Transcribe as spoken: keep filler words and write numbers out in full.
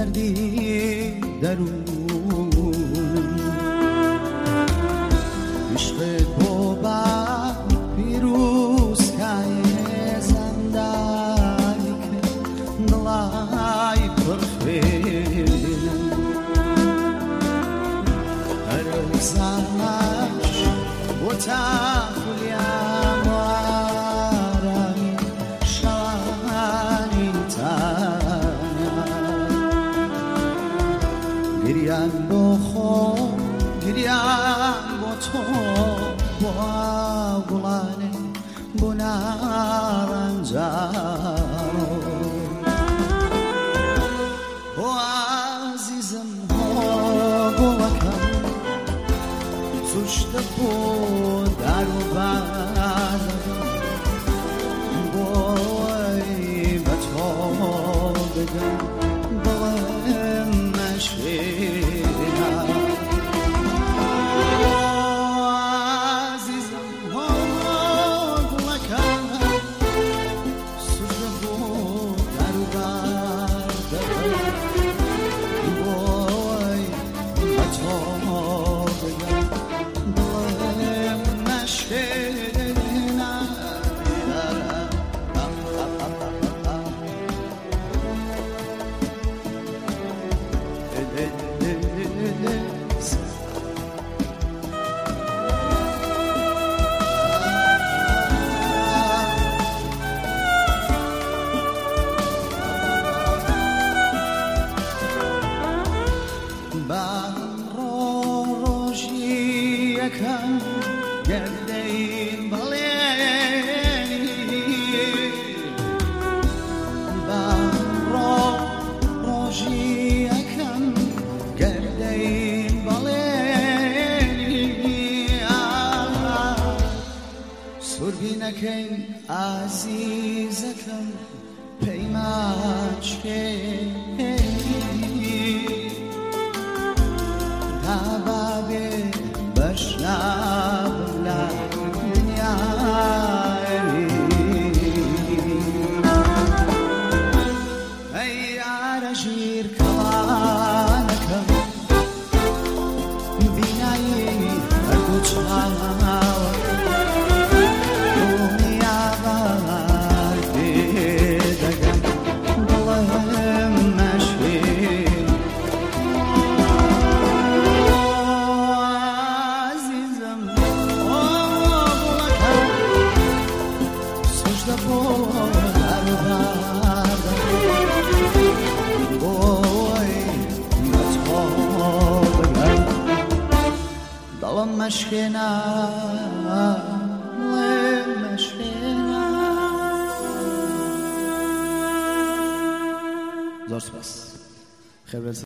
کردی درون عشق تو بر پیروز که زندانی که دلای پرخیل هر زمانش با تخلیم و آرامی شانی گریان با خود گریان با تو با گلانه با نارنجارو و عزیزم ها گلکم سوشته بود در و بردم بای به تو بگم دلم نشینم عزیزم ها گلکم سوشته بود در و بردم بای به تو بگم یکم گرده این بلینی برا روشی یکم گرده این بلینی سرگی نکن عزیزکم پیمانش که دبابه بشناب لا دنیایی ای عرشیر کلانکم بینایی هردو چهاوا دنیا وردی دگم دلم مشکل دلم مشکنا دلم مشکنا زور سپاس خیر